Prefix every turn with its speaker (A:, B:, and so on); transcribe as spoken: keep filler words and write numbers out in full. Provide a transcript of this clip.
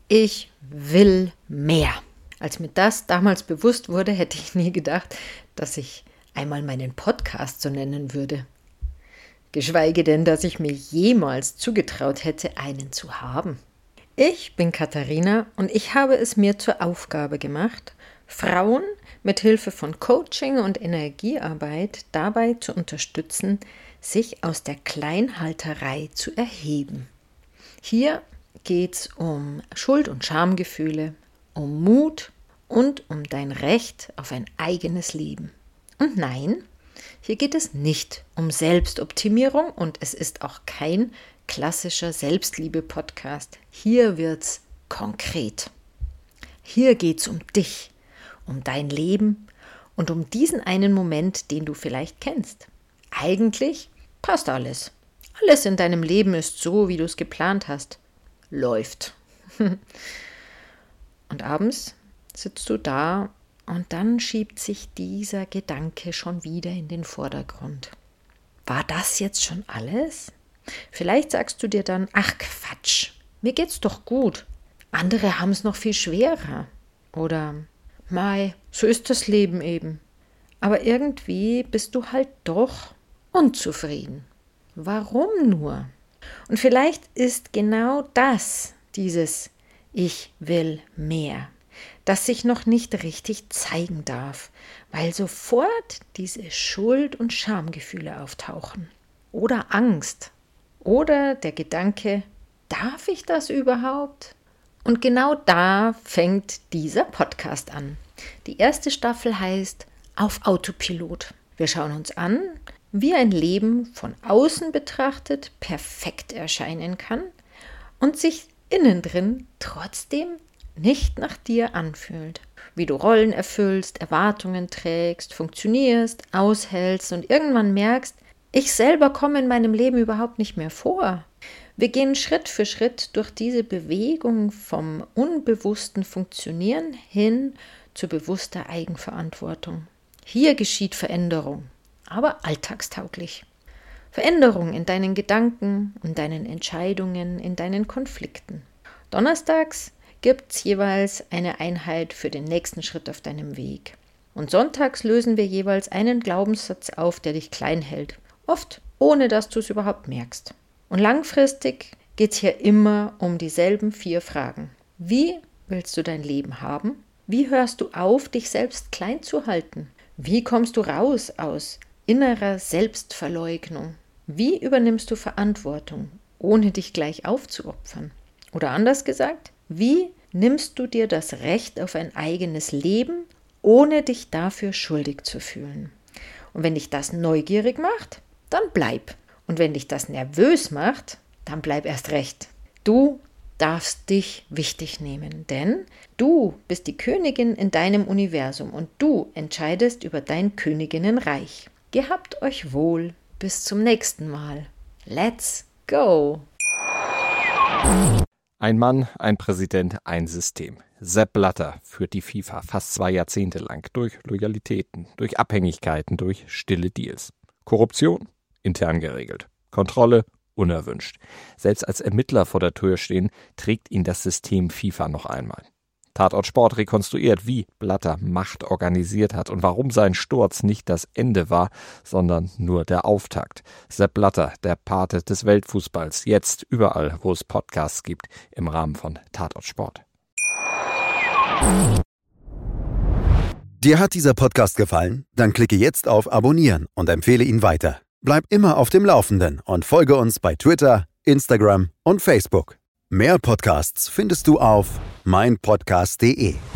A: Ich will mehr. Als mir das damals bewusst wurde, hätte ich nie gedacht, dass ich einmal meinen Podcast so nennen würde. Geschweige denn, dass ich mir jemals zugetraut hätte, einen zu haben. Ich bin Katharina und ich habe es mir zur Aufgabe gemacht, Frauen mit Hilfe von Coaching und Energiearbeit dabei zu unterstützen, sich aus der Kleinhalterei zu erheben. Hier geht es um Schuld- und Schamgefühle, um Mut und um dein Recht auf ein eigenes Leben. Und nein, hier geht es nicht um Selbstoptimierung und es ist auch kein klassischer Selbstliebe-Podcast. Hier wird's konkret. Hier geht's um dich, um dein Leben und um diesen einen Moment, den du vielleicht kennst. Eigentlich passt alles. Alles in deinem Leben ist so, wie du es geplant hast. Läuft. Und abends sitzt du da und dann schiebt sich dieser Gedanke schon wieder in den Vordergrund. War das jetzt schon alles? Vielleicht sagst du dir dann, ach Quatsch, mir geht's doch gut. Andere haben es noch viel schwerer. Oder, mei, so ist das Leben eben. Aber irgendwie bist du halt doch unzufrieden. Warum nur? Und vielleicht ist genau das, dieses Ich will mehr, das sich noch nicht richtig zeigen darf, weil sofort diese Schuld- und Schamgefühle auftauchen. Oder Angst. Oder der Gedanke, darf ich das überhaupt? Und genau da fängt dieser Podcast an. Die erste Staffel heißt Auf Autopilot. Wir schauen uns an, wie ein Leben von außen betrachtet perfekt erscheinen kann und sich innen drin trotzdem nicht nach dir anfühlt. Wie du Rollen erfüllst, Erwartungen trägst, funktionierst, aushältst und irgendwann merkst, ich selber komme in meinem Leben überhaupt nicht mehr vor. Wir gehen Schritt für Schritt durch diese Bewegung vom unbewussten Funktionieren hin zu bewusster Eigenverantwortung. Hier geschieht Veränderung, aber alltagstauglich. Veränderung in deinen Gedanken, in deinen Entscheidungen, in deinen Konflikten. Donnerstags gibt es jeweils eine Einheit für den nächsten Schritt auf deinem Weg. Und sonntags lösen wir jeweils einen Glaubenssatz auf, der dich klein hält. Oft ohne, dass du es überhaupt merkst. Und langfristig geht es hier immer um dieselben vier Fragen. Wie willst du dein Leben haben? Wie hörst du auf, dich selbst klein zu halten? Wie kommst du raus aus innerer Selbstverleugnung? Wie übernimmst du Verantwortung, ohne dich gleich aufzuopfern? Oder anders gesagt, wie nimmst du dir das Recht auf ein eigenes Leben, ohne dich dafür schuldig zu fühlen? Und wenn dich das neugierig macht, dann bleib. Und wenn dich das nervös macht, dann bleib erst recht. Du darfst dich wichtig nehmen, denn du bist die Königin in deinem Universum und du entscheidest über dein Königinnenreich. Gehabt euch wohl, bis zum nächsten Mal. Let's go!
B: Ein Mann, ein Präsident, ein System. Sepp Blatter führt die FIFA fast zwei Jahrzehnte lang durch Loyalitäten, durch Abhängigkeiten, durch stille Deals. Korruption? Intern geregelt. Kontrolle? Unerwünscht. Selbst als Ermittler vor der Tür stehen, trägt ihn das System FIFA noch einmal. Tatort Sport rekonstruiert, wie Blatter Macht organisiert hat und warum sein Sturz nicht das Ende war, sondern nur der Auftakt. Sepp Blatter, der Pate des Weltfußballs, jetzt überall, wo es Podcasts gibt, im Rahmen von Tatort Sport.
C: Dir hat dieser Podcast gefallen? Dann klicke jetzt auf Abonnieren und empfehle ihn weiter. Bleib immer auf dem Laufenden und folge uns bei Twitter, Instagram und Facebook. Mehr Podcasts findest du auf meinpodcast punkt de.